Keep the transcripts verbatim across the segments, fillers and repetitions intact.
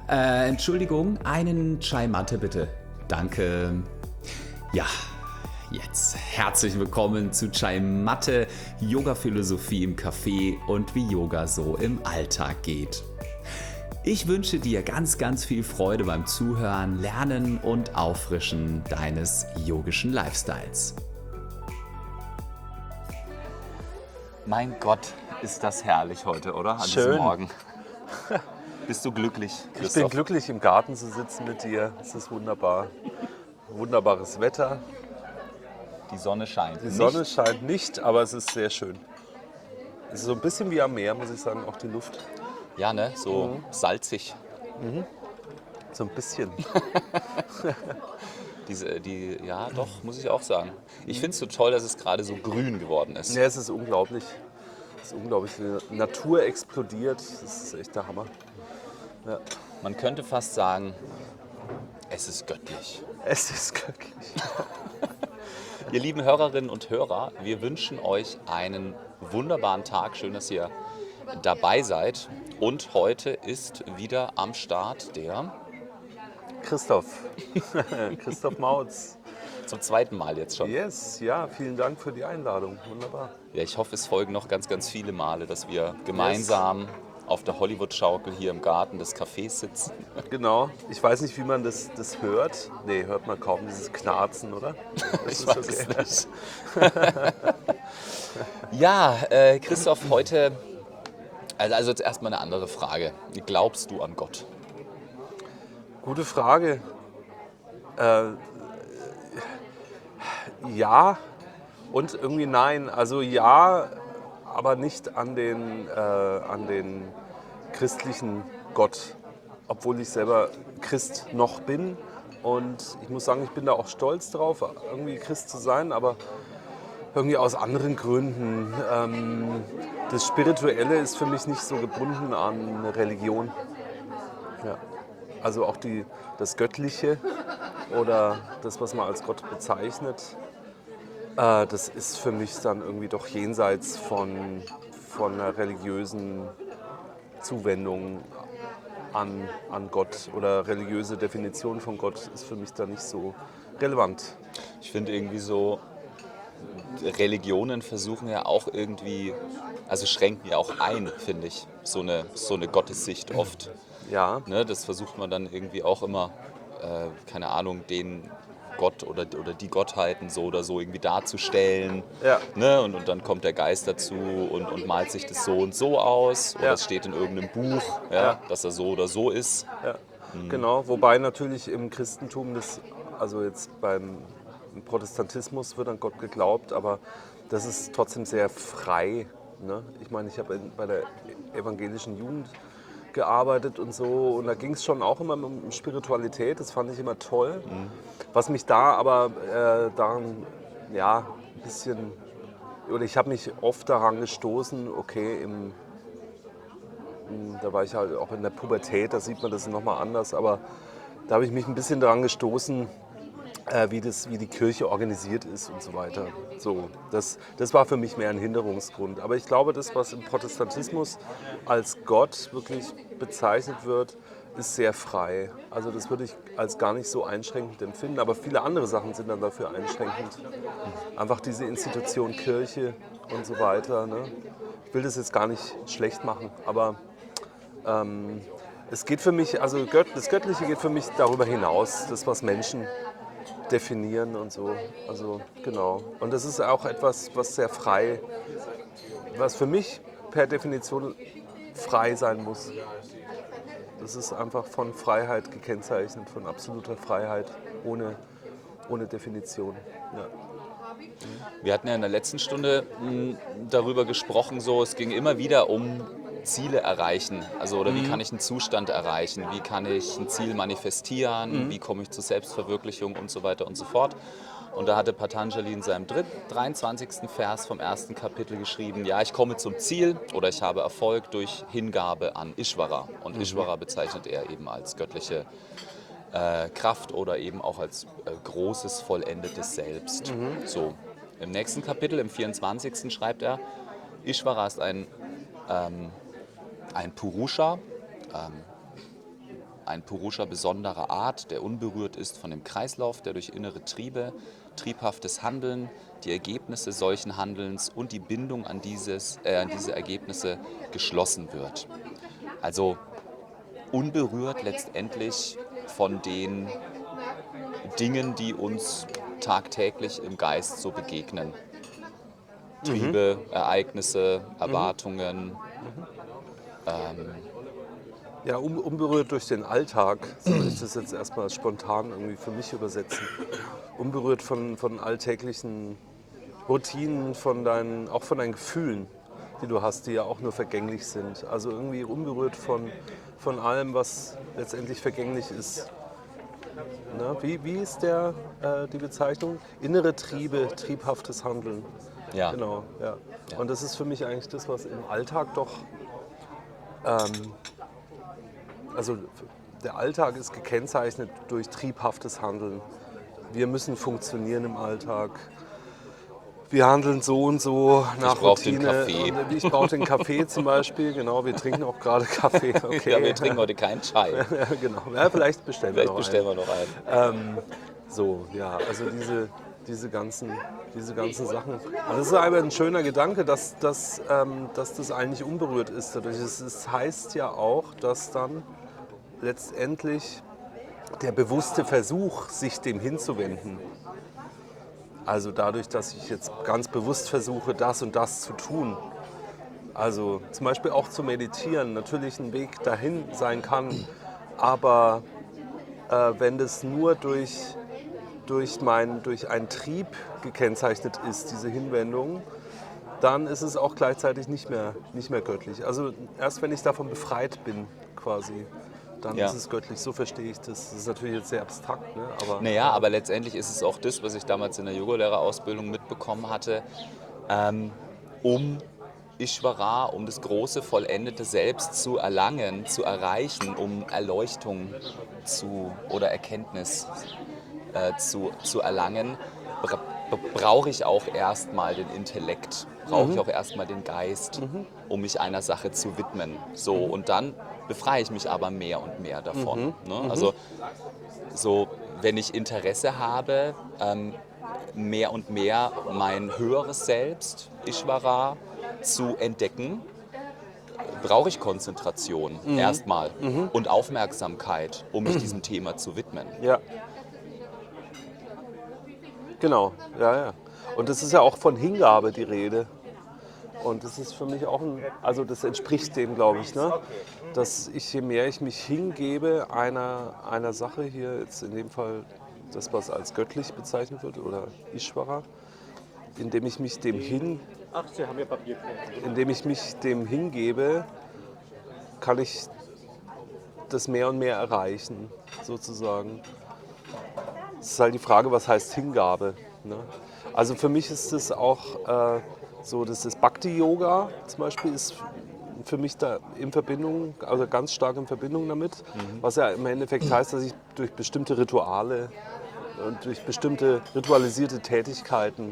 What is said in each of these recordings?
Äh, Entschuldigung, einen Chai Matte bitte. Danke. Ja, jetzt herzlich willkommen zu Chai Matte, Yoga-Philosophie im Café und wie Yoga so im Alltag geht. Ich wünsche dir ganz, ganz viel Freude beim Zuhören, Lernen und Auffrischen deines yogischen Lifestyles. Mein Gott, ist das herrlich heute, oder? An Schön. diesem Morgen. Bist du glücklich, Christoph? Ich bin glücklich, im Garten zu sitzen mit dir. Es ist wunderbar. Wunderbares Wetter. Die Sonne scheint. Die Sonne nicht. scheint nicht, aber es ist sehr schön. Es ist so ein bisschen wie am Meer, muss ich sagen, auch die Luft. Ja, ne? So mhm. salzig. Mhm. So ein bisschen. Diese, die, ja, doch, muss ich auch sagen. Ich finde es so toll, dass es gerade so grün geworden ist. Ja, es ist unglaublich. Es ist unglaublich. Die Natur explodiert. Das ist echt der Hammer. Ja. Man könnte fast sagen, es ist göttlich. Es ist göttlich. Ihr lieben Hörerinnen und Hörer, wir wünschen euch einen wunderbaren Tag. Schön, dass ihr dabei seid. Und heute ist wieder am Start der Christoph. Christoph Mautz. Zum zweiten Mal jetzt schon. Yes, ja, vielen Dank für die Einladung. Wunderbar. Ja, ich hoffe, es folgen noch ganz, ganz viele Male, dass wir gemeinsam yes. auf der Hollywood-Schaukel hier im Garten des Cafés sitzen. Genau. Ich weiß nicht, wie man das, das hört. Nee, hört man kaum dieses Knarzen, oder? Das ich weiß okay. es nicht. Ja, äh, Christoph, heute, also, also jetzt erstmal eine andere Frage. Glaubst du an Gott? Gute Frage. Äh, ja und irgendwie nein. Also ja, aber nicht an den, äh, an den christlichen Gott, obwohl ich selber Christ noch bin. Und ich muss sagen, ich bin da auch stolz drauf, irgendwie Christ zu sein, aber irgendwie aus anderen Gründen. Ähm, das Spirituelle ist für mich nicht so gebunden an eine Religion. Ja. Also auch die, das Göttliche oder das, was man als Gott bezeichnet, äh, das ist für mich dann irgendwie doch jenseits von, von einer religiösen Zuwendung an, an Gott oder religiöse Definition von Gott ist für mich da nicht so relevant. Ich finde irgendwie so, Religionen versuchen ja auch irgendwie, also schränken ja auch ein, finde ich, so eine, so eine Gottessicht oft. Ja. Ne, das versucht man dann irgendwie auch immer, äh, keine Ahnung, den Gott oder, oder die Gottheiten so oder so irgendwie darzustellen. Ja. Ne, und, und dann kommt der Geist dazu und, und malt sich das so und so aus. Oder ja. es steht in irgendeinem Buch, ja, ja. dass er so oder so ist. Ja. Mhm. Genau, wobei natürlich im Christentum, das, also jetzt beim Protestantismus wird an Gott geglaubt, aber das ist trotzdem sehr frei. Ne? Ich meine, ich habe bei der evangelischen Jugend gearbeitet und so und da ging es schon auch immer um Spiritualität, das fand ich immer toll. Mhm. Was mich da aber äh, daran, ja, ein bisschen, oder ich habe mich oft daran gestoßen, okay, im, da war ich halt auch in der Pubertät, da sieht man das nochmal anders, aber da habe ich mich ein bisschen daran gestoßen, äh, wie, das, wie die Kirche organisiert ist und so weiter. So, das, das war für mich mehr ein Hinderungsgrund. Aber ich glaube, das, was im Protestantismus als Gott wirklich bezeichnet wird, ist sehr frei. Also das würde ich als gar nicht so einschränkend empfinden, aber viele andere Sachen sind dann dafür einschränkend. Einfach diese Institution Kirche und so weiter. Ne? Ich will das jetzt gar nicht schlecht machen, aber ähm, es geht für mich, also das Göttliche geht für mich darüber hinaus, das, was Menschen definieren und so. Also genau. Und das ist auch etwas, was sehr frei, was für mich per Definition frei sein muss. Das ist einfach von Freiheit gekennzeichnet, von absoluter Freiheit, ohne, ohne Definition. Ja. Wir hatten ja in der letzten Stunde mh, darüber gesprochen, so, es ging immer wieder um Ziele erreichen. Also, oder wie kann ich einen Zustand erreichen? Wie kann ich ein Ziel manifestieren? Mhm. Wie komme ich zur Selbstverwirklichung und so weiter und so fort. Und da hatte Patanjali in seinem dreiundzwanzigsten Vers vom ersten Kapitel geschrieben, ja, ich komme zum Ziel oder ich habe Erfolg durch Hingabe an Ishvara. Und mhm. Ishvara bezeichnet er eben als göttliche äh, Kraft oder eben auch als äh, großes, vollendetes Selbst. Mhm. So. Im nächsten Kapitel, im vierundzwanzigsten schreibt er, Ishvara ist ein, ähm, ein Purusha, ähm, ein Purusha besonderer Art, der unberührt ist von dem Kreislauf, der durch innere Triebe, triebhaftes Handeln, die Ergebnisse solchen Handelns und die Bindung an, dieses, äh, an diese Ergebnisse geschlossen wird. Also unberührt letztendlich von den Dingen, die uns tagtäglich im Geist so begegnen. Triebe, mhm. Ereignisse, Erwartungen. Mhm. Ähm, ja, un- unberührt durch den Alltag, so will ich das jetzt erstmal spontan irgendwie für mich übersetzen. Unberührt von, von alltäglichen Routinen, von deinen, auch von deinen Gefühlen, die du hast, die ja auch nur vergänglich sind. Also irgendwie unberührt von, von allem, was letztendlich vergänglich ist. Na, wie, wie ist der, äh, die Bezeichnung? Innere Triebe, triebhaftes Handeln. Ja. Genau, ja. ja. Und das ist für mich eigentlich das, was im Alltag doch, ähm, also der Alltag ist gekennzeichnet durch triebhaftes Handeln. Wir müssen funktionieren im Alltag. Wir handeln so und so nach ich brauch Routine. Den Kaffee. Und ich brauche den Kaffee zum Beispiel. Genau, wir trinken auch gerade Kaffee. Okay. Ja, wir trinken heute keinen Chai. Ja, genau. Ja, vielleicht bestellen vielleicht wir noch bestellen einen. wir noch einen. Ähm, so, ja, also diese, diese, ganzen, diese ganzen Sachen. Und das ist aber ein schöner Gedanke, dass, dass, ähm, dass das eigentlich unberührt ist. Dadurch. Es, es heißt ja auch, dass dann letztendlich der bewusste Versuch, sich dem hinzuwenden, also dadurch, dass ich jetzt ganz bewusst versuche, das und das zu tun, also zum Beispiel auch zu meditieren, natürlich ein Weg dahin sein kann, aber äh, wenn das nur durch, durch, mein, durch einen Trieb gekennzeichnet ist, diese Hinwendung, dann ist es auch gleichzeitig nicht mehr, nicht mehr göttlich. Also erst wenn ich davon befreit bin quasi, dann ja. ist es göttlich. So verstehe ich das. Das ist natürlich jetzt sehr abstrakt. Ne? Aber, naja, aber letztendlich ist es auch das, was ich damals in der Yogalehrerausbildung mitbekommen hatte, ähm, um Ishvara, um das große, vollendete Selbst zu erlangen, zu erreichen, um Erleuchtung zu, oder Erkenntnis äh, zu, zu erlangen, bra- brauche ich auch erstmal den Intellekt, brauche mhm. ich auch erstmal den Geist, mhm. um mich einer Sache zu widmen. So, mhm. und dann befreie ich mich aber mehr und mehr davon. Mhm. Ne? Mhm. Also so, wenn ich Interesse habe, ähm, mehr und mehr mein höheres Selbst, Ishvara, zu entdecken, brauche ich Konzentration mhm. erstmal mhm. und Aufmerksamkeit, um mich diesem Thema zu widmen. Ja. Genau, ja, ja. Und das ist ja auch von Hingabe die Rede. Und das ist für mich auch ein, also das entspricht dem, glaube ich, ne? Dass ich, je mehr ich mich hingebe einer, einer Sache, hier jetzt in dem Fall das, was als göttlich bezeichnet wird, oder Ishvara, indem ich mich dem hin, Ach, Sie haben ja Papier. indem ich mich dem hingebe, kann ich das mehr und mehr erreichen, sozusagen. Es ist halt die Frage, was heißt Hingabe, ne? Also für mich ist es auch äh, so, dass das Bhakti-Yoga zum Beispiel ist für mich da in Verbindung, also ganz stark in Verbindung damit, mhm. was ja im Endeffekt heißt, dass ich durch bestimmte Rituale und durch bestimmte ritualisierte Tätigkeiten,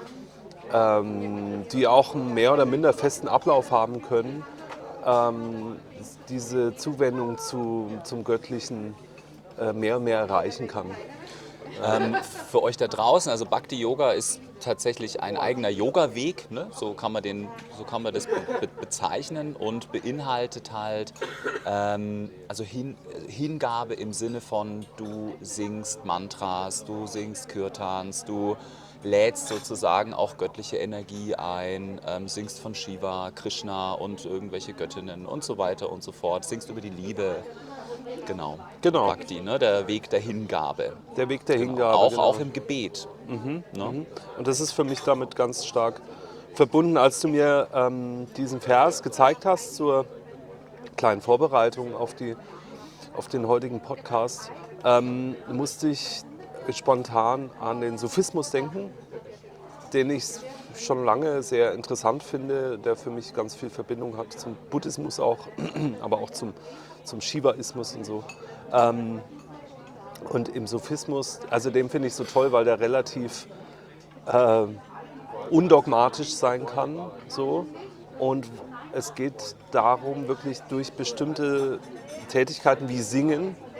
ähm, die auch einen mehr oder minder festen Ablauf haben können, ähm, diese Zuwendung zu, zum Göttlichen äh, mehr und mehr erreichen kann. Ähm, für euch da draußen, also Bhakti Yoga ist tatsächlich ein eigener Yoga-Weg, ne? so, kann man den, so kann man das be- be- bezeichnen und beinhaltet halt ähm, also Hin- Hingabe im Sinne von du singst Mantras, du singst Kirtans, du lädst sozusagen auch göttliche Energie ein, ähm, singst von Shiva, Krishna und irgendwelche Göttinnen und so weiter und so fort, singst über die Liebe. Genau, Genau. Bhakti, ne? Der Weg der Hingabe. Der Weg der Genau. Hingabe. Auch, genau. auch im Gebet. Mhm, ne? mhm. Und das ist für mich damit ganz stark verbunden. Als du mir ähm, diesen Vers gezeigt hast zur kleinen Vorbereitung auf, die, auf den heutigen Podcast, ähm, musste ich spontan an den Sufismus denken, den ich schon lange sehr interessant finde, der für mich ganz viel Verbindung hat zum Buddhismus auch, aber auch zum, zum Shivaismus und so. Ähm, und im Sufismus, also den finde ich so toll, weil der relativ äh, undogmatisch sein kann. So. Und es geht darum, wirklich durch bestimmte Tätigkeiten wie Singen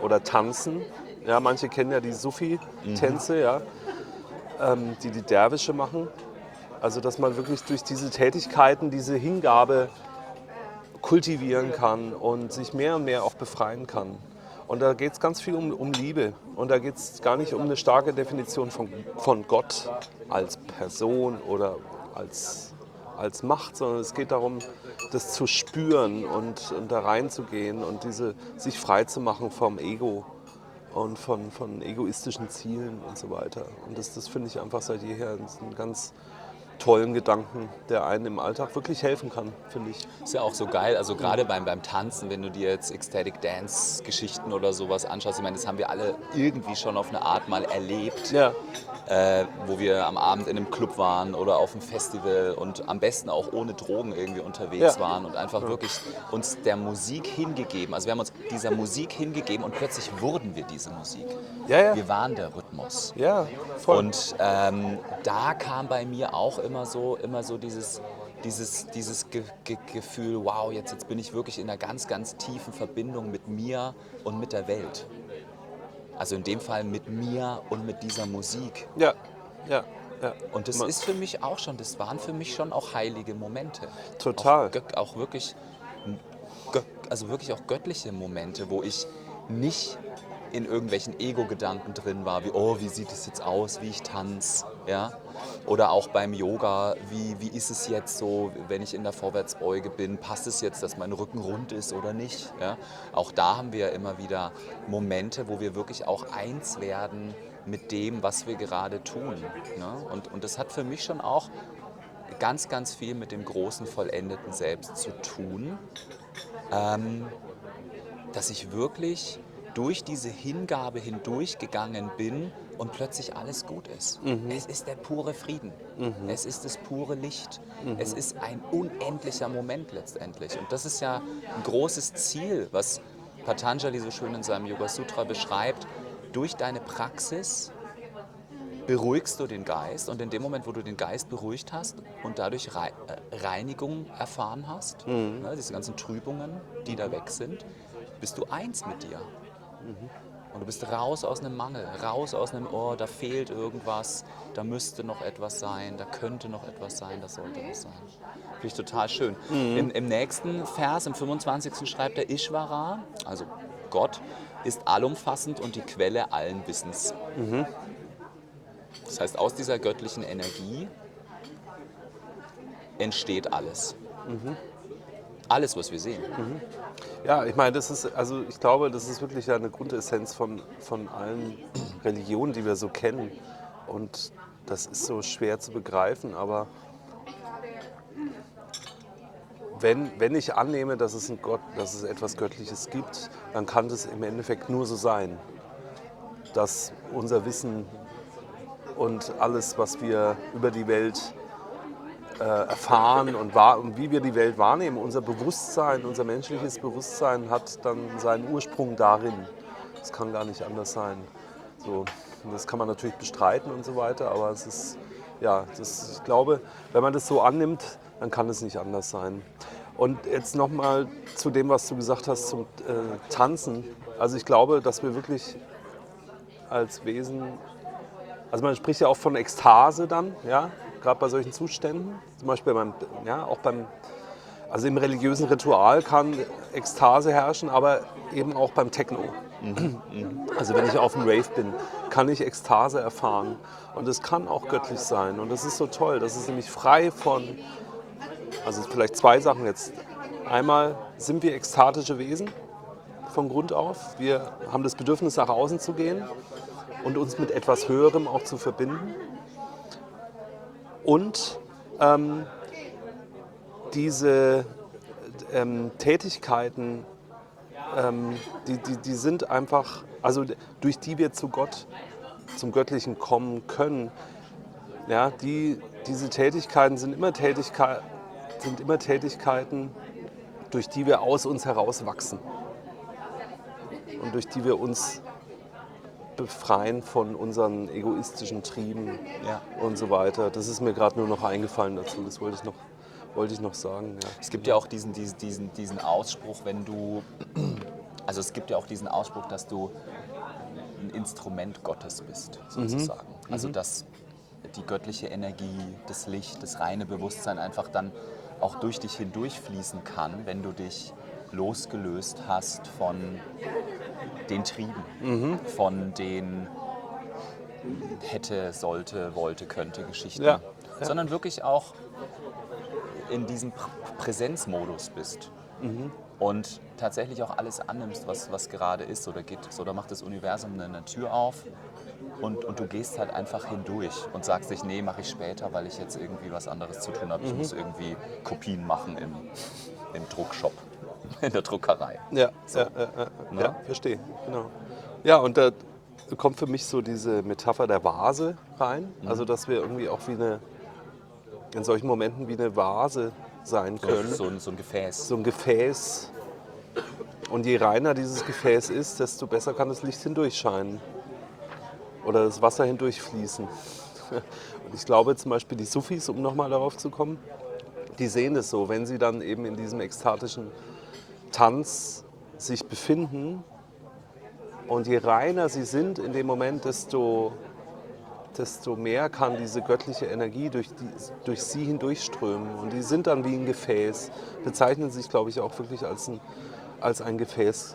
oder Tanzen. Ja, manche kennen ja die Sufi-Tänze, ja, ähm, die die Derwische machen. Also dass man wirklich durch diese Tätigkeiten diese Hingabe kultivieren kann und sich mehr und mehr auch befreien kann. Und da geht es ganz viel um, um Liebe. Und da geht es gar nicht um eine starke Definition von, von Gott als Person oder als, als Macht, sondern es geht darum, das zu spüren und, und da reinzugehen und diese, sich frei zu machen vom Ego und von, von egoistischen Zielen und so weiter. Und das, das finde ich einfach seit jeher einen ganz tollen Gedanken, der einem im Alltag wirklich helfen kann, finde ich. Ist ja auch so geil, also gerade beim, beim Tanzen, wenn du dir jetzt Ecstatic Dance Geschichten oder sowas anschaust, ich meine, das haben wir alle irgendwie schon auf eine Art mal erlebt, Ja, äh, wo wir am Abend in einem Club waren oder auf einem Festival und am besten auch ohne Drogen irgendwie unterwegs Ja. waren und einfach wirklich uns der Musik hingegeben, also wir haben uns dieser Musik hingegeben und plötzlich wurden wir diese Musik. ja, ja, Wir waren der Rhythmus. ja, voll. Und ähm, da kam bei mir auch immer so, immer so dieses, dieses, dieses Ge Ge Gefühl, wow, jetzt, jetzt bin ich wirklich in einer ganz, ganz tiefen Verbindung mit mir und mit der Welt. Also in dem Fall mit mir und mit dieser Musik. Ja, ja, ja. Und das Man- ist für mich auch schon, das waren für mich schon auch heilige Momente. Total. Auch, gö- auch wirklich, gö- also wirklich auch göttliche Momente, wo ich nicht in irgendwelchen Ego-Gedanken drin war, wie, oh, wie sieht es jetzt aus, wie ich tanze, ja? Oder auch beim Yoga, wie, wie ist es jetzt so, wenn ich in der Vorwärtsbeuge bin, passt es jetzt, dass mein Rücken rund ist oder nicht, ja? Auch da haben wir immer wieder Momente, wo wir wirklich auch eins werden mit dem, was wir gerade tun, ne? Und, und das hat für mich schon auch ganz, ganz viel mit dem großen, vollendeten Selbst zu tun, ähm, dass ich wirklich durch diese Hingabe hindurchgegangen bin und plötzlich alles gut ist. Es ist der pure Frieden. Es ist das pure Licht. Es ist ein unendlicher Moment letztendlich. Und das ist ja ein großes Ziel, was Patanjali so schön in seinem Yoga Sutra beschreibt. Durch deine Praxis beruhigst du den Geist und in dem Moment, wo du den Geist beruhigt hast und dadurch Rei- äh, Reinigung erfahren hast, ne, diese ganzen Trübungen, die da weg sind, bist du eins mit dir. Und du bist raus aus einem Mangel, raus aus einem, oh, da fehlt irgendwas, da müsste noch etwas sein, da könnte noch etwas sein, da sollte was sein. Finde ich total schön. Im, Im nächsten Vers, im fünfundzwanzigsten schreibt der Ishvara, also Gott, ist allumfassend und die Quelle allen Wissens. Das heißt, aus dieser göttlichen Energie entsteht alles. Alles, was wir sehen. Ja, ich meine, das ist, also ich glaube, das ist wirklich eine Grundessenz von, von allen Religionen, die wir so kennen. Und das ist so schwer zu begreifen, aber wenn, wenn ich annehme, dass es, ein Gott, dass es etwas Göttliches gibt, dann kann das im Endeffekt nur so sein, dass unser Wissen und alles, was wir über die Welt äh, erfahren und, wahr, und wie wir die Welt wahrnehmen, unser Bewusstsein, unser menschliches Bewusstsein hat dann seinen Ursprung darin. Das kann gar nicht anders sein. So, und das kann man natürlich bestreiten und so weiter, aber es ist, ja, das, ich glaube, wenn man das so annimmt, dann kann es nicht anders sein. Und jetzt nochmal zu dem, was du gesagt hast zum äh, Tanzen. Also ich glaube, dass wir wirklich als Wesen, also man spricht ja auch von Ekstase dann, ja, gerade bei solchen Zuständen. Zum Beispiel beim, ja, auch beim, also im religiösen Ritual kann Ekstase herrschen, aber eben auch beim Techno. Also wenn ich auf dem Rave bin, kann ich Ekstase erfahren. Und es kann auch göttlich sein. Und das ist so toll. Das ist nämlich frei von, also vielleicht zwei Sachen jetzt. Einmal sind wir ekstatische Wesen von Grund auf. Wir haben das Bedürfnis, nach außen zu gehen und uns mit etwas Höherem auch zu verbinden. Und ähm, diese ähm, Tätigkeiten, ähm, die, die, die sind einfach, also durch die wir zu Gott, zum Göttlichen kommen können, ja, die, diese Tätigkeiten sind immer, Tätigkeit, sind immer Tätigkeiten, durch die wir aus uns heraus wachsen und durch die wir uns befreien von unseren egoistischen Trieben Ja. und so weiter. Das ist mir gerade nur noch eingefallen dazu, das wollte ich noch, wollte ich noch sagen. Ja. Es gibt ja auch diesen, diesen, diesen, diesen Ausspruch, wenn du, Also es gibt ja auch diesen Ausspruch, dass du ein Instrument Gottes bist, sozusagen. Mhm. Also dass die göttliche Energie, das Licht, das reine Bewusstsein einfach dann auch durch dich hindurchfließen kann, wenn du dich losgelöst hast von den Trieben, mhm. von den hätte, sollte, wollte, könnte Geschichten, ja, ja. sondern wirklich auch in diesem Präsenzmodus bist. Mhm. Und tatsächlich auch alles annimmst, was, was gerade ist oder geht. So, da macht das Universum eine Tür auf und, und du gehst halt einfach hindurch und sagst dich, nee, mache ich später, weil ich jetzt irgendwie was anderes zu tun habe. Ich mhm. muss irgendwie Kopien machen im, im Druckshop, in der Druckerei. Ja, so. ja, ja, ja, ja, verstehe. Genau. Ja, und da kommt für mich so diese Metapher der Vase rein. Mhm. Also, dass wir irgendwie auch wie eine, in solchen Momenten wie eine Vase sein können. So, so, so ein Gefäß. So ein Gefäß. Und je reiner dieses Gefäß ist, desto besser kann das Licht hindurchscheinen. Oder das Wasser hindurchfließen. Und ich glaube zum Beispiel die Sufis, um nochmal darauf zu kommen, die sehen es so, wenn sie dann eben in diesem ekstatischen Tanz sich befinden und je reiner sie sind in dem Moment, desto, desto mehr kann diese göttliche Energie durch, die, durch sie hindurchströmen. Und die sind dann wie ein Gefäß, bezeichnen sich, glaube ich, auch wirklich als ein, als ein Gefäß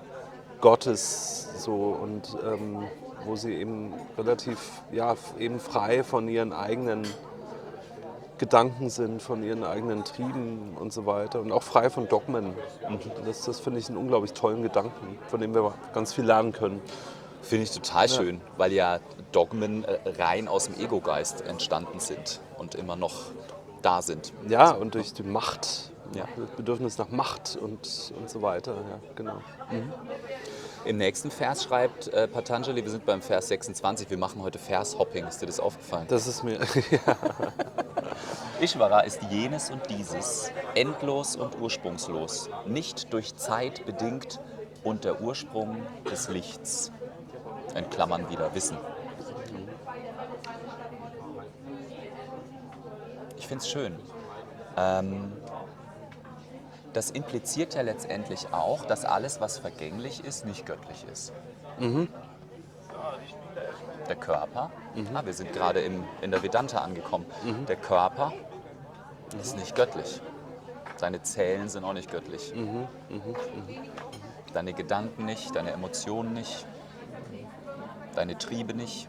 Gottes. So, und ähm, wo sie eben relativ ja, eben frei von ihren eigenen Gedanken sind, von ihren eigenen Trieben und so weiter und auch frei von Dogmen. Und das, das finde ich einen unglaublich tollen Gedanken, von dem wir ganz viel lernen können. Finde ich total ja. schön, weil ja Dogmen rein aus dem Ego-Geist entstanden sind und immer noch da sind. Ja, also, und durch die Macht, ja. das Bedürfnis nach Macht und, und so weiter. Ja, genau. Mhm. Im nächsten Vers schreibt äh, Patanjali, wir sind beim Vers sechsundzwanzig, wir machen heute Vershopping. Ist dir das aufgefallen? Das ist mir, ja. Ishvara ist jenes und dieses, endlos und ursprungslos, nicht durch Zeit bedingt und der Ursprung des Lichts. In Klammern wieder Wissen. Ich finde es schön. Ähm, das impliziert ja letztendlich auch, dass alles, was vergänglich ist, nicht göttlich ist. Mhm. Der Körper, mhm. ah, wir sind gerade im, in der Vedanta angekommen, mhm. der Körper ist nicht göttlich. Deine Zellen sind auch nicht göttlich. Mhm. Mhm. Mhm. Deine Gedanken nicht, deine Emotionen nicht, deine Triebe nicht.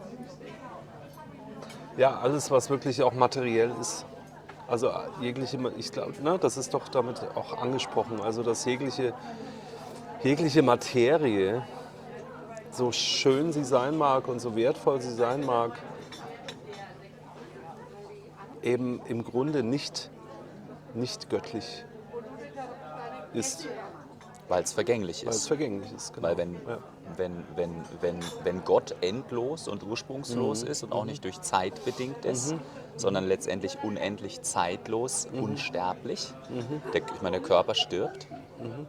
Ja, alles, was wirklich auch materiell ist. Also jegliche, ich glaube, ne, das ist doch damit auch angesprochen, also dass jegliche, jegliche Materie, so schön sie sein mag und so wertvoll sie sein mag, eben im Grunde nicht, nicht göttlich ist. Weil es vergänglich ist. Weil es vergänglich ist, genau. Weil wenn, ja. wenn, wenn, wenn, wenn Gott endlos und ursprungslos mhm. ist und auch nicht durch Zeit bedingt ist, mhm. sondern letztendlich unendlich zeitlos, mhm. unsterblich, mhm. Der, ich meine, der Körper stirbt. Mhm.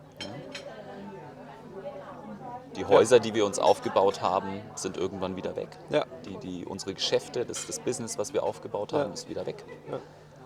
Die Häuser, ja. die wir uns aufgebaut haben, sind irgendwann wieder weg. Ja. Die, die, unsere Geschäfte, das, das Business, was wir aufgebaut haben, ja. ist wieder weg. Ja.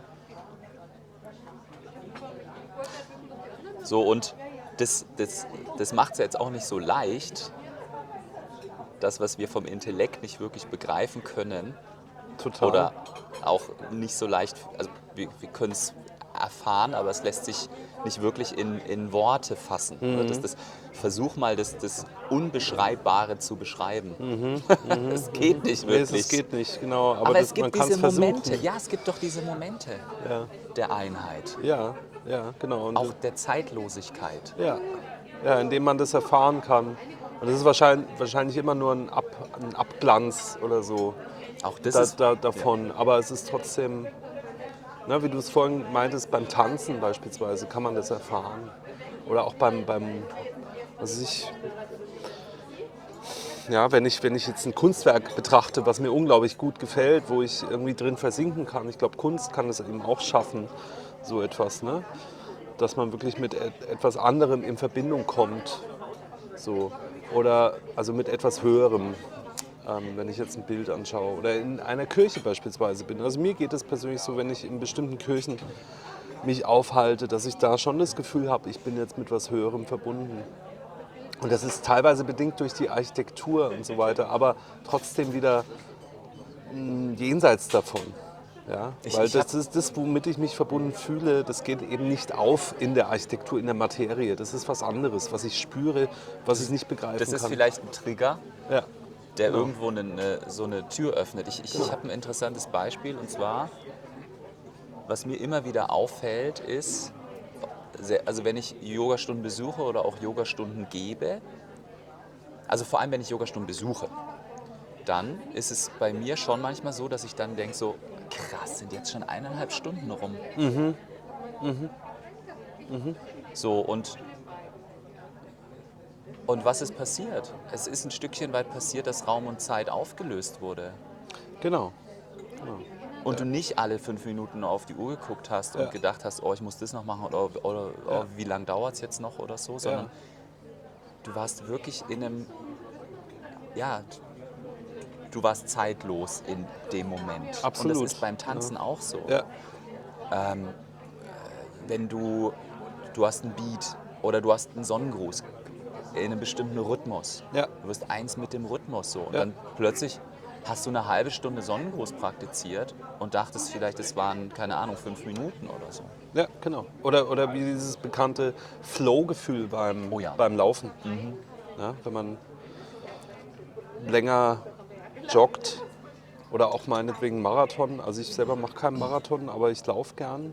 So, und das, das, das macht es ja jetzt auch nicht so leicht, das, was wir vom Intellekt nicht wirklich begreifen können. Total. Oder auch nicht so leicht, also wir, wir können es erfahren, aber es lässt sich nicht wirklich in, in Worte fassen. Mhm. Das, das, versuch mal, das, das Unbeschreibbare zu beschreiben. Mhm. Es geht nicht wirklich. Nee, es geht nicht, genau. Aber, aber das, es gibt man diese Momente. versuchen. Ja, es gibt doch diese Momente ja. der Einheit. Ja, ja, genau. Und auch der Zeitlosigkeit. Ja. ja, indem man das erfahren kann. Und das ist wahrscheinlich, wahrscheinlich immer nur ein, Ab, ein Abglanz oder so. Auch das da, ist, da, davon. Ja. Aber es ist trotzdem, na, wie du es vorhin meintest, beim Tanzen beispielsweise kann man das erfahren. Oder auch beim, beim was ich, ja, wenn ich, wenn ich jetzt ein Kunstwerk betrachte, was mir unglaublich gut gefällt, wo ich irgendwie drin versinken kann. Ich glaube, Kunst kann es eben auch schaffen, so etwas, ne? Dass man wirklich mit etwas anderem in Verbindung kommt. So. Oder also mit etwas Höherem. Wenn ich jetzt ein Bild anschaue oder in einer Kirche beispielsweise bin. Also mir geht es persönlich so, wenn ich in bestimmten Kirchen mich aufhalte, dass ich da schon das Gefühl habe, ich bin jetzt mit etwas Höherem verbunden. Und das ist teilweise bedingt durch die Architektur und so weiter, aber trotzdem wieder mh, jenseits davon. Ja? Ich- Weil ich das hab- ist das, womit ich mich verbunden fühle, das geht eben nicht auf in der Architektur, in der Materie. Das ist was anderes, was ich spüre, was ich nicht begreifen Das ist kann. vielleicht ein Trigger, Ja. der Genau. irgendwo eine, eine, so eine Tür öffnet. Ich, ich, ich habe ein interessantes Beispiel, und zwar, was mir immer wieder auffällt, ist, sehr, also wenn ich Yogastunden besuche oder auch Yogastunden gebe, also vor allem wenn ich Yogastunden besuche, dann ist es bei mir schon manchmal so, dass ich dann denke so, krass, sind jetzt schon eineinhalb Stunden rum. Mhm. Mhm. So, und, und was ist passiert? Es ist ein Stückchen weit passiert, dass Raum und Zeit aufgelöst wurde. Genau. genau. Und du nicht alle fünf Minuten auf die Uhr geguckt hast und Ja. gedacht hast, oh, ich muss das noch machen oder, oder oh, Ja. wie lange dauert es jetzt noch oder so, sondern Ja. du warst wirklich in einem, ja, du warst zeitlos in dem Moment. Absolut. Und das ist beim Tanzen Ja. auch so. Ja. Wenn du, du hast einen Beat oder du hast einen Sonnengruß in einem bestimmten Rhythmus. Ja. Du wirst eins mit dem Rhythmus so. Und Ja. dann plötzlich hast du eine halbe Stunde Sonnengruß praktiziert und dachtest vielleicht, es waren, keine Ahnung, fünf Minuten oder so. Ja, genau. Oder, oder wie dieses bekannte Flow-Gefühl beim, Oh ja. beim Laufen. Ja, wenn man länger joggt oder auch meinetwegen Marathon. Also ich selber mache keinen Marathon, aber ich laufe gern.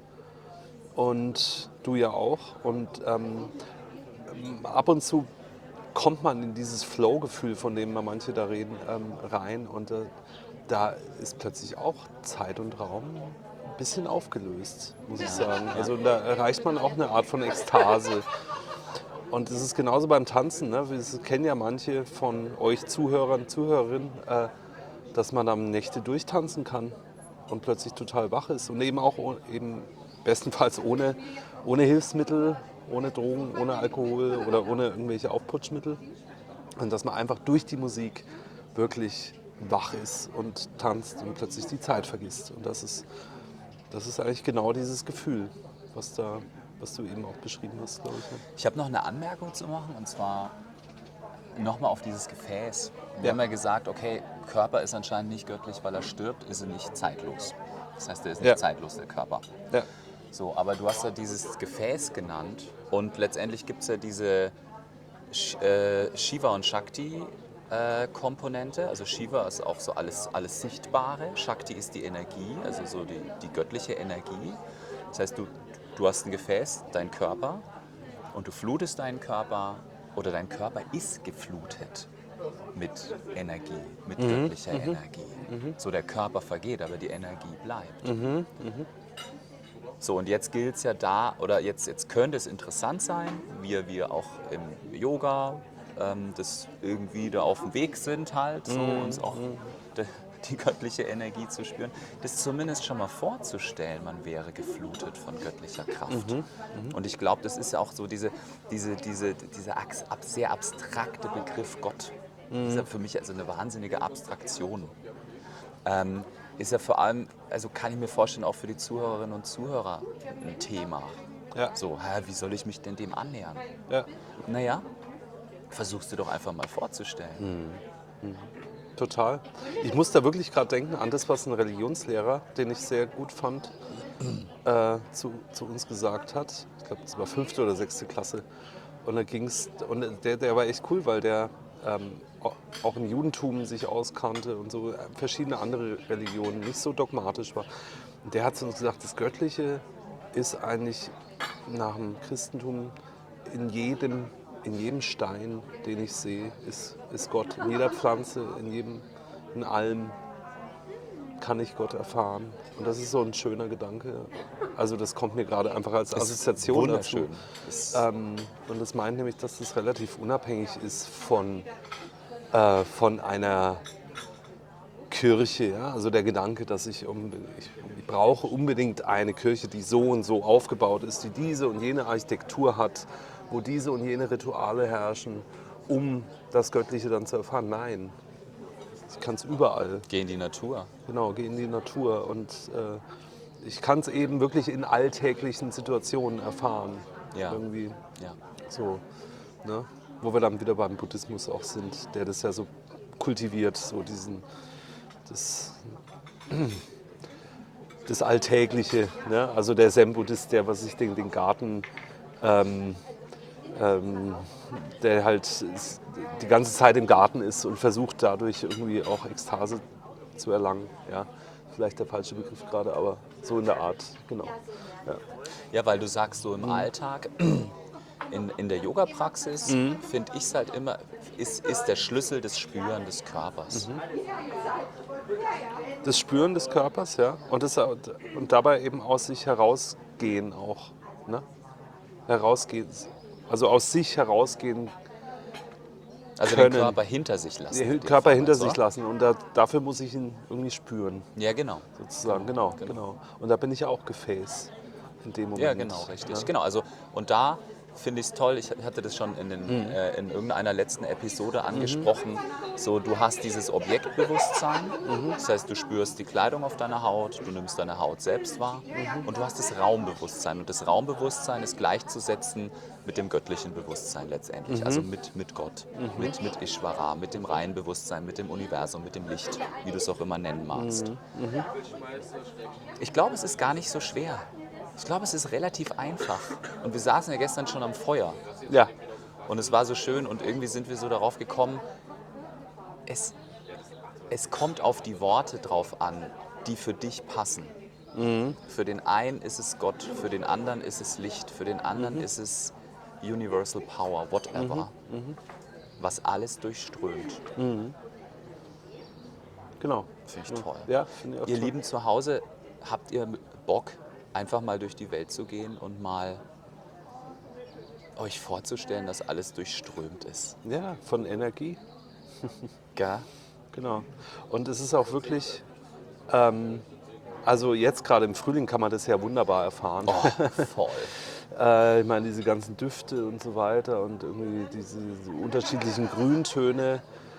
Und du ja auch. Und ähm, ab und zu kommt man in dieses Flow-Gefühl, von dem man manche da reden, ähm, rein. Und äh, da ist plötzlich auch Zeit und Raum ein bisschen aufgelöst, muss ich sagen. Also da erreicht man auch eine Art von Ekstase. Und es ist genauso beim Tanzen. Ne? Das kennen ja manche von euch Zuhörern, Zuhörerinnen, äh, dass man am Nächte durchtanzen kann und plötzlich total wach ist. Und eben auch oh- eben bestenfalls ohne, ohne Hilfsmittel, ohne Drogen, ohne Alkohol oder ohne irgendwelche Aufputschmittel. Und dass man einfach durch die Musik wirklich wach ist und tanzt und plötzlich die Zeit vergisst. Und das ist, das ist eigentlich genau dieses Gefühl, was, da, was du eben auch beschrieben hast, glaube ich. Ne? Ich habe noch eine Anmerkung zu machen, und zwar nochmal auf dieses Gefäß. Wir Ja. haben ja gesagt, okay, Körper ist anscheinend nicht göttlich, weil er stirbt, ist er nicht zeitlos. Das heißt, er ist nicht Ja. zeitlos, der Körper. Ja. So, aber du hast ja dieses Gefäß genannt, und letztendlich gibt es ja diese Sh- äh, Shiva und Shakti äh, Komponente. Also Shiva ist auch so alles, alles Sichtbare, Shakti ist die Energie, also so die, die göttliche Energie. Das heißt, du, du hast ein Gefäß, dein Körper, und du flutest deinen Körper, oder dein Körper ist geflutet mit Energie, mit göttlicher Energie. So, der Körper vergeht, aber die Energie bleibt. So, und jetzt gilt es ja da, oder jetzt, jetzt könnte es interessant sein, wir, wir auch im Yoga ähm, das irgendwie da auf dem Weg sind halt, so uns auch de, die göttliche Energie zu spüren, das zumindest schon mal vorzustellen, man wäre geflutet von göttlicher Kraft. Und ich glaube, das ist ja auch so diese, diese, diese, dieser ax- ab, sehr abstrakte Begriff Gott. Das ist ja für mich also eine wahnsinnige Abstraktion. Ähm, ist ja vor allem, also kann ich mir vorstellen, auch für die Zuhörerinnen und Zuhörer ein Thema. Ja. So, hä, wie soll ich mich denn dem annähern? Ja. Naja, versuchst du doch einfach mal vorzustellen. Total. Ich muss da wirklich gerade denken an das, was ein Religionslehrer, den ich sehr gut fand, äh, zu, zu uns gesagt hat. Ich glaube, das war fünfte oder sechste Klasse. Und da ging's, und der, der war echt cool, weil der ähm, auch im Judentum sich auskannte und so verschiedene andere Religionen, nicht so dogmatisch war. Und der hat zu uns gesagt, das Göttliche ist eigentlich nach dem Christentum in jedem, in jedem Stein, den ich sehe, ist, ist Gott. In jeder Pflanze, in jedem, in allem kann ich Gott erfahren. Und das ist so ein schöner Gedanke. Also das kommt mir gerade einfach als Assoziation dazu. Wunderschön. Ist, Ähm, und das meint nämlich, dass das relativ unabhängig ist von, äh, von einer Kirche. Ja? Also der Gedanke, dass ich, um, ich, ich brauche unbedingt eine Kirche, die so und so aufgebaut ist, die diese und jene Architektur hat, wo diese und jene Rituale herrschen, um das Göttliche dann zu erfahren. Nein, ich kann es überall. Geh in die Natur. Genau, geh in die Natur. Und äh, ich kann es eben wirklich in alltäglichen Situationen erfahren. Ja. Irgendwie Ja. so. Ne? wo wir dann wieder beim Buddhismus auch sind, der das ja so kultiviert, so diesen, das, das Alltägliche. Ne? Also der Zen-Buddhist, der was ich den, den Garten, ähm, ähm, der halt die ganze Zeit im Garten ist und versucht dadurch irgendwie auch Ekstase zu erlangen. Ja? Vielleicht der falsche Begriff gerade, aber so in der Art, genau. Ja, Ja, weil du sagst, so im Mhm. Alltag, in, in der Yoga-Praxis, Mhm. finde ich es halt immer, ist, ist der Schlüssel das Spüren des Körpers. Mhm. Das Spüren des Körpers, ja, und, das, und dabei eben aus sich herausgehen auch. Ne? Herausgehen, also aus sich herausgehen, Also können. den Körper hinter sich lassen. in den dem Körper Fall hinter jetzt, sich oder? lassen. Und da, dafür muss ich ihn irgendwie spüren, Ja, genau. sozusagen. Genau, genau. Und da bin ich auch Gefäß in dem Moment. Ja, genau, richtig. Ne? Genau, also und da finde ich es toll, ich hatte das schon in, den, Mhm. äh, in irgendeiner letzten Episode angesprochen, so du hast dieses Objektbewusstsein, Mhm. das heißt du spürst die Kleidung auf deiner Haut, du nimmst deine Haut selbst wahr Mhm. und du hast das Raumbewusstsein und das Raumbewusstsein ist gleichzusetzen mit dem göttlichen Bewusstsein letztendlich, Mhm. also mit, mit Gott, mit, mit Ishvara, mit dem reinen Bewusstsein, mit dem Universum, mit dem Licht, wie du es auch immer nennen magst. Mhm. Ich glaube, es ist gar nicht so schwer. Ich glaube, es ist relativ einfach. Und wir saßen ja gestern schon am Feuer. Ja. Und es war so schön und irgendwie sind wir so darauf gekommen, es, es kommt auf die Worte drauf an, die für dich passen. Mhm. Für den einen ist es Gott, für den anderen ist es Licht, für den anderen Mhm. ist es Universal Power, whatever, Mhm. was alles durchströmt. Mhm. Genau. Finde ich toll. Ja, finde ich auch Ihr toll. Lieben zu Hause, habt ihr Bock, einfach mal durch die Welt zu gehen und mal euch vorzustellen, dass alles durchströmt ist? Ja, von Energie. Gell? Genau. Und es ist auch wirklich, ähm, also jetzt gerade im Frühling kann man das ja wunderbar erfahren. Oh, voll. Äh, ich meine, diese ganzen Düfte und so weiter und irgendwie diese unterschiedlichen Grüntöne.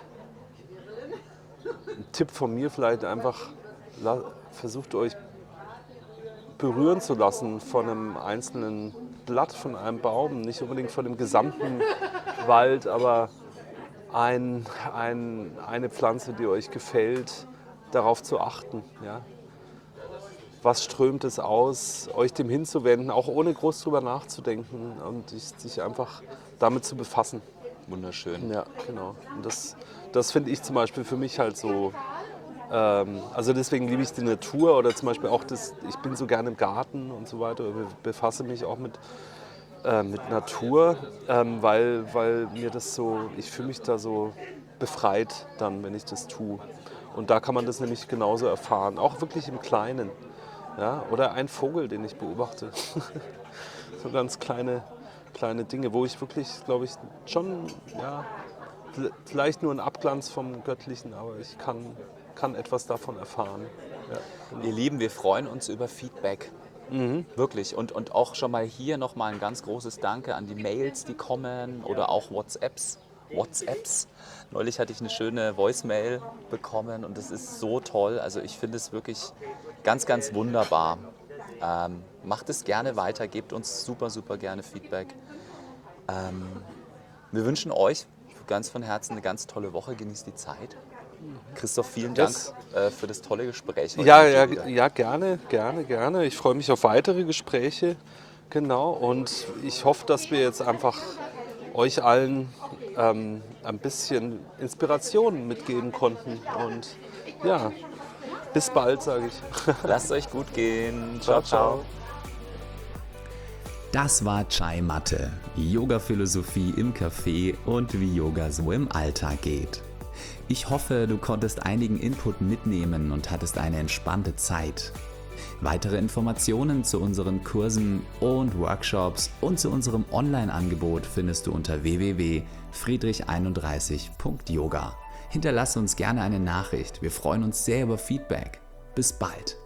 Ein Tipp von mir vielleicht einfach, la- versucht euch berühren zu lassen von einem einzelnen Blatt von einem Baum, nicht unbedingt von dem gesamten Wald, aber ein, ein, eine Pflanze, die euch gefällt, darauf zu achten. Ja? Was strömt es aus, euch dem hinzuwenden, auch ohne groß drüber nachzudenken und sich, sich einfach damit zu befassen. Wunderschön. Ja, genau. Und das, das finde ich zum Beispiel für mich halt so, ähm, also deswegen liebe ich die Natur oder zum Beispiel auch das, ich bin so gerne im Garten und so weiter, be- befasse mich auch mit, äh, mit Natur, ähm, weil, weil mir das so, ich fühle mich da so befreit dann, wenn ich das tue. Und da kann man das nämlich genauso erfahren, auch wirklich im Kleinen. Ja? Oder ein Vogel, den ich beobachte. So ganz kleine, kleine Dinge, wo ich wirklich, glaube ich, schon, ja, vielleicht nur ein Abglanz vom Göttlichen, aber ich kann, kann etwas davon erfahren. Ja, genau. Ihr Lieben, wir freuen uns über Feedback. Mhm. Wirklich. Und, und auch schon mal hier nochmal ein ganz großes Danke an die Mails, die kommen oder auch WhatsApps. WhatsApps. Neulich hatte ich eine schöne Voicemail bekommen und das ist so toll. Also ich finde es wirklich ganz, ganz wunderbar. Ähm, macht es gerne weiter, gebt uns super, super gerne Feedback. Ähm, wir wünschen euch ganz von Herzen eine ganz tolle Woche. Genießt die Zeit. Christoph, vielen Dank Yes. äh, für das tolle Gespräch heute Ja, mit dir ja, wieder. ja, gerne, gerne, gerne. Ich freue mich auf weitere Gespräche. Genau. Und ich hoffe, dass wir jetzt einfach euch allen ähm, ein bisschen Inspiration mitgeben konnten. Und ja, bis bald, sage ich. Lasst euch gut gehen. Ciao, ciao. Das war Chai Matte, Yoga-Philosophie im Café und wie Yoga so im Alltag geht. Ich hoffe, du konntest einigen Input mitnehmen und hattest eine entspannte Zeit. Weitere Informationen zu unseren Kursen und Workshops und zu unserem Online-Angebot findest du unter w w w punkt friedrich einunddreißig punkt yoga. Hinterlasse uns gerne eine Nachricht, wir freuen uns sehr über Feedback. Bis bald!